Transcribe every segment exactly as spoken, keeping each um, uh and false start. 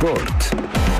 Sport.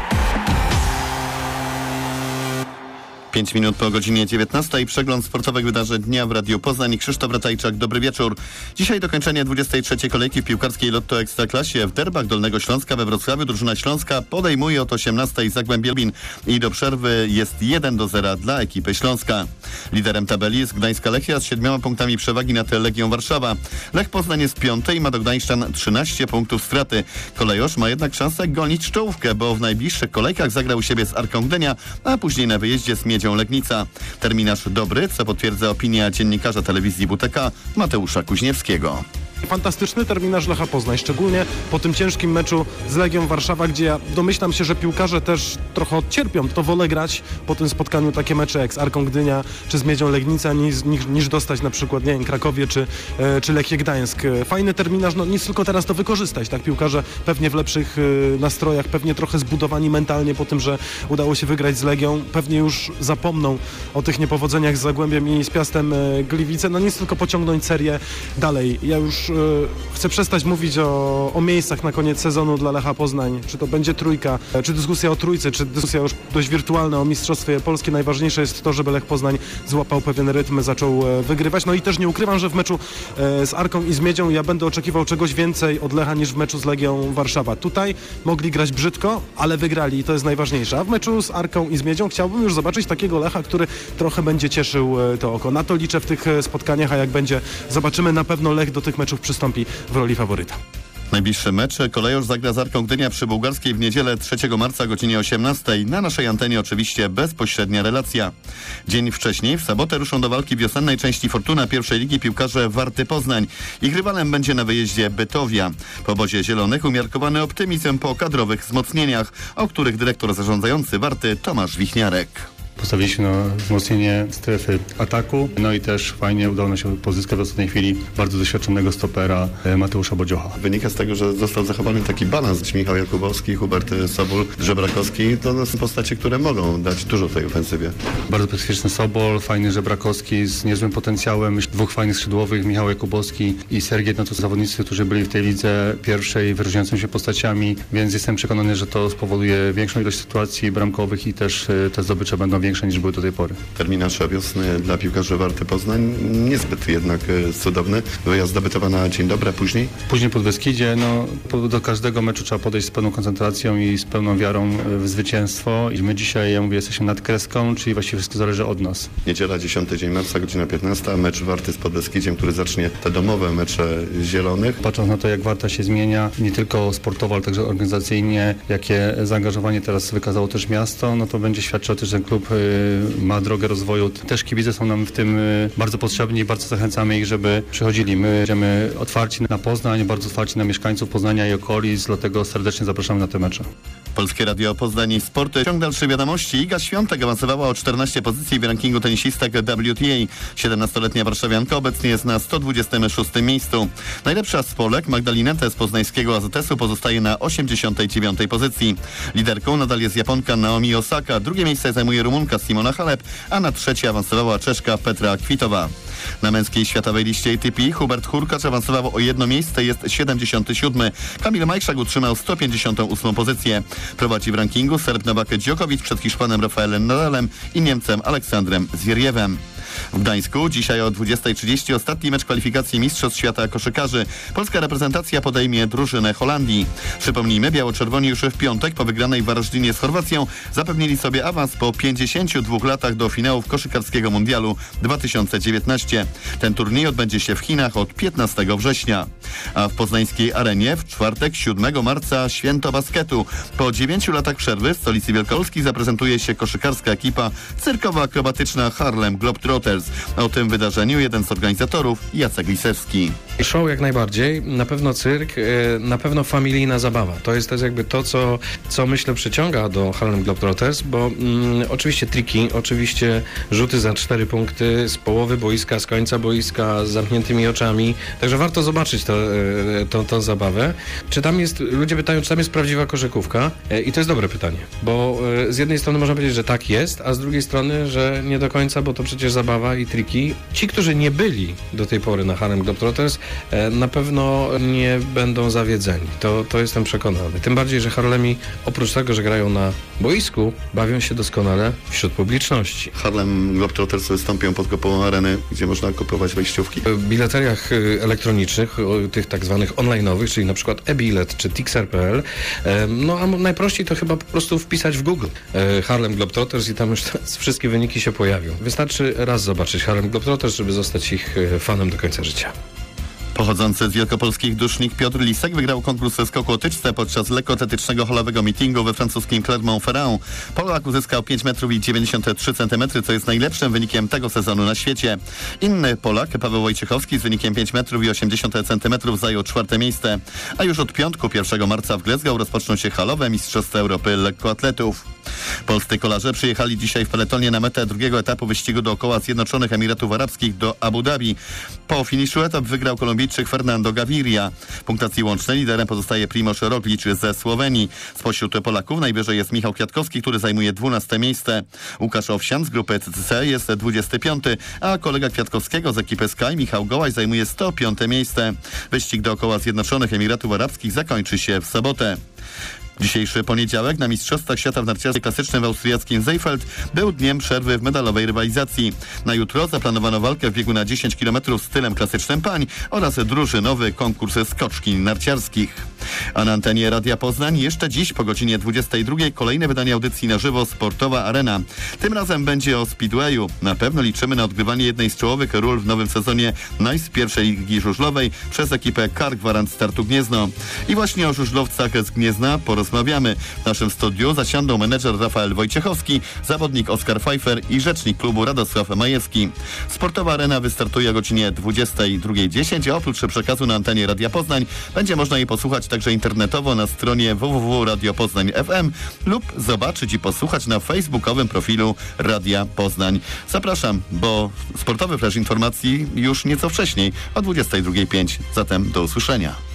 Pięć minut po godzinie dziewiętnastej. Przegląd sportowych wydarzeń dnia w Radiu Poznań. Krzysztof Ratajczak, dobry wieczór. Dzisiaj dokończenie dwudziestej trzeciej kolejki w piłkarskiej Lotto Ekstraklasie. W derbach Dolnego Śląska we Wrocławiu drużyna śląska podejmuje od osiemnastej Zagłębie Lubin i do przerwy jest jeden do zera dla ekipy Śląska. Liderem tabeli jest Gdańska Lechia z siedmioma punktami przewagi nad Legią Warszawa. Lech Poznań jest piąty i ma do Gdańszczan trzynaście punktów straty. Kolejorz ma jednak szansę gonić czołówkę, bo w najbliższych kolejkach zagrał u siebie z Arką Gdynia, a później na wyjeździe z Miedzią Legnica. Terminarz dobry, co potwierdza opinia dziennikarza telewizji W T K Mateusza Kuźniewskiego. Fantastyczny terminarz Lecha Poznań, szczególnie po tym ciężkim meczu z Legią Warszawa, gdzie ja domyślam się, że piłkarze też trochę odcierpią. To wolę grać po tym spotkaniu takie mecze jak z Arką Gdynia czy z Miedzią Legnica niż, niż, niż dostać na przykład, nie wiem, Krakowie czy, e, czy Lechię Gdańsk. Fajny terminarz, no nic tylko teraz to wykorzystać. Tak, piłkarze pewnie w lepszych e, nastrojach, pewnie trochę zbudowani mentalnie po tym, że udało się wygrać z Legią. Pewnie już zapomną o tych niepowodzeniach z Zagłębiem i z Piastem e, Gliwice. No nic tylko pociągnąć serię dalej. Ja już chcę przestać mówić o, o miejscach na koniec sezonu dla Lecha Poznań. Czy to będzie trójka, czy dyskusja o trójce, czy dyskusja już dość wirtualna o Mistrzostwie Polskie. Najważniejsze jest to, żeby Lech Poznań złapał pewien rytm, zaczął wygrywać. No i też nie ukrywam, że w meczu z Arką i z Miedzią ja będę oczekiwał czegoś więcej od Lecha niż w meczu z Legią Warszawa. Tutaj mogli grać brzydko, ale wygrali i to jest najważniejsze. A w meczu z Arką i z Miedzią chciałbym już zobaczyć takiego Lecha, który trochę będzie cieszył to oko. Na to liczę w tych spotkaniach, a jak będzie, zobaczymy, na pewno Lech do tych meczów przystąpi w roli faworyta. Najbliższy mecz Kolejorz zagra z Arką Gdynia przy Bułgarskiej w niedzielę trzeciego marca o godzinie osiemnastej. Na naszej antenie oczywiście bezpośrednia relacja. Dzień wcześniej, w sobotę, ruszą do walki wiosennej części Fortuna pierwszej ligi piłkarze Warty Poznań. Ich rywalem będzie na wyjeździe Bytowia. Po obozie zielonych umiarkowany optymizm po kadrowych wzmocnieniach, o których dyrektor zarządzający Warty Tomasz Wichniarek. Postawiliśmy na wzmocnienie strefy ataku, no i też fajnie udało nam się pozyskać w ostatniej chwili bardzo doświadczonego stopera Mateusza Bodziocha. Wynika z tego, że został zachowany taki balans. Michał Jakubowski, Hubert Sobol, Żebrakowski to są postacie, które mogą dać dużo tej ofensywie. Bardzo specyficzny Sobol, fajny Żebrakowski z niezłym potencjałem, dwóch fajnych skrzydłowych, Michał Jakubowski i Sergiej, no to zawodnicy, którzy byli w tej lidze pierwszej, wyróżniającymi się postaciami, więc jestem przekonany, że to spowoduje większą ilość sytuacji bramkowych i też te zdobycze będą większe niż były do tej pory. Terminarz wiosny dla piłkarzy Warty Poznań niezbyt jednak cudowny. Wyjazd do Bytowa na dzień dobry, a później? Później Podbeskidzie, no do każdego meczu trzeba podejść z pełną koncentracją i z pełną wiarą w zwycięstwo. I my dzisiaj, ja mówię, jesteśmy nad kreską, czyli właściwie wszystko zależy od nas. Niedziela, dziesiąty dzień marca, godzina piętnasta, mecz Warty z Podbeskidziem, który zacznie te domowe mecze zielonych. Patrząc na to, jak Warta się zmienia, nie tylko sportowo, ale także organizacyjnie, jakie zaangażowanie teraz wykazało też miasto, no to będzie świadczyło też, że klub ma drogę rozwoju. Też kibice są nam w tym bardzo potrzebni i bardzo zachęcamy ich, żeby przychodzili. My będziemy otwarci na Poznań, bardzo otwarci na mieszkańców Poznania i okolic, dlatego serdecznie zapraszamy na te mecze. Polskie Radio Poznań i Sporty. Ciąg dalszych wiadomości. Iga Świątek awansowała o czternaście pozycji w rankingu tenisistek W T A. siedemnastoletnia warszawianka obecnie jest na sto dwudziestym szóstym miejscu. Najlepsza z Polek, Magdalineta z poznańskiego A Z S-u, pozostaje na osiemdziesiątej dziewiątej pozycji. Liderką nadal jest Japonka Naomi Osaka. Drugie miejsce zajmuje Rumunka Simona Halep, a na trzecie awansowała Czeszka Petra Kwitowa. Na męskiej światowej liście A T P Hubert Hurkacz awansował o jedno miejsce, jest siedemdziesiąty siódmy. Kamil Majszak utrzymał sto pięćdziesiątą ósmą pozycję. Prowadzi w rankingu Serb Nowak Djokovic przed Hiszpanem Rafaelem Nadalem i Niemcem Aleksandrem Zwieriewem. W Gdańsku dzisiaj o dwudziestej trzydzieści ostatni mecz kwalifikacji Mistrzostw Świata koszykarzy. Polska reprezentacja podejmie drużynę Holandii. Przypomnijmy, biało-czerwoni już w piątek po wygranej w Warażdinie z Chorwacją zapewnili sobie awans po pięćdziesięciu dwóch latach do finałów koszykarskiego mundialu dwa tysiące dziewiętnaście. Ten turniej odbędzie się w Chinach od piętnastego września. A w poznańskiej arenie w czwartek siódmego marca święto basketu. Po dziewięciu latach przerwy w stolicy Wielkopolski zaprezentuje się koszykarska ekipa cyrkowo-akrobatyczna Harlem Globetrotters. O tym wydarzeniu jeden z organizatorów, Jacek Lisewski. Show jak najbardziej, na pewno cyrk, na pewno familijna zabawa. To jest też jakby to, co, co myślę przyciąga do Harlem Globetrotters, bo mm, oczywiście triki, oczywiście rzuty za cztery punkty z połowy boiska, z końca boiska, z zamkniętymi oczami. Także warto zobaczyć to, tą, tą zabawę. Czy tam jest, ludzie pytają, czy tam jest prawdziwa koszykówka? I to jest dobre pytanie, bo z jednej strony można powiedzieć, że tak jest, a z drugiej strony, że nie do końca, bo to przecież zabawa zabawa i triki. Ci, którzy nie byli do tej pory na Harlem Globetrotters, e, na pewno nie będą zawiedzeni. To, to jestem przekonany. Tym bardziej, że Harlemi oprócz tego, że grają na boisku, bawią się doskonale wśród publiczności. Harlem Globetrotters wystąpią pod kopułą areny, gdzie można kupować wejściówki. W biletariach y, elektronicznych, o, tych tak zwanych online'owych, czyli na przykład e-bilet czy tixer kropka p l, e, no a najprościej to chyba po prostu wpisać w Google e, Harlem Globetrotters i tam już wszystkie wyniki się pojawią. Wystarczy raz zobaczyć Harlem Globetrotters, żeby zostać ich e, fanem do końca życia. Pochodzący z wielkopolskich dusznik Piotr Lisek wygrał konkurs ze skoku o tyczce podczas lekkoatletycznego halowego meetingu we francuskim Clermont-Ferrand. Polak uzyskał pięć metrów i dziewięćdziesiąt trzy centymetry, co jest najlepszym wynikiem tego sezonu na świecie. Inny Polak, Paweł Wojciechowski, z wynikiem pięć metrów i osiemdziesiąt centymetrów zajął czwarte miejsce. A już od piątku, pierwszego marca w Glasgow rozpoczną się halowe Mistrzostwa Europy lekkoatletów. Polscy kolarze przyjechali dzisiaj w peletonie na metę drugiego etapu wyścigu dookoła Zjednoczonych Emiratów Arabskich do Abu Dhabi. Po finiszu etap wygrał Kolumbijczyk Fernando Gaviria. W punktacji łącznej liderem pozostaje Primoz Roglic ze Słowenii. Spośród Polaków najwyżej jest Michał Kwiatkowski, który zajmuje dwunaste miejsce. Łukasz Owsian z grupy C C C jest dwudziesty piąty, a kolega Kwiatkowskiego z ekipy Sky, Michał Gołaś, zajmuje sto piąte miejsce. Wyścig dookoła Zjednoczonych Emiratów Arabskich zakończy się w sobotę. Dzisiejszy poniedziałek na Mistrzostwach Świata w narciarstwie klasycznym w austriackim Seefeld był dniem przerwy w medalowej rywalizacji. Na jutro zaplanowano walkę w biegu na dziesięć kilometrów stylem klasycznym pań oraz drużynowy konkurs skoczki narciarskich. A na antenie Radia Poznań jeszcze dziś po godzinie dwudziestej drugiej kolejne wydanie audycji na żywo Sportowa Arena. Tym razem będzie o Speedwayu. Na pewno liczymy na odgrywanie jednej z czołowych ról w nowym sezonie Nice pierwszej ligi żużlowej przez ekipę Kar Gwarant Startu Gniezno. I właśnie o żużlowcach z Gniezna porozmawiamy. W naszym studiu zasiądą menedżer Rafael Wojciechowski, zawodnik Oskar Pfeiffer i rzecznik klubu Radosław Majewski. Sportowa Arena wystartuje o godzinie dwudziestej drugiej dziesięć, a oprócz przekazu na antenie Radia Poznań będzie można jej posłuchać także internetowo na stronie w w w kropka radio poznań kropka f m lub zobaczyć i posłuchać na facebookowym profilu Radia Poznań. Zapraszam, bo sportowy flash informacji już nieco wcześniej o dwudziestej drugiej pięć. Zatem do usłyszenia.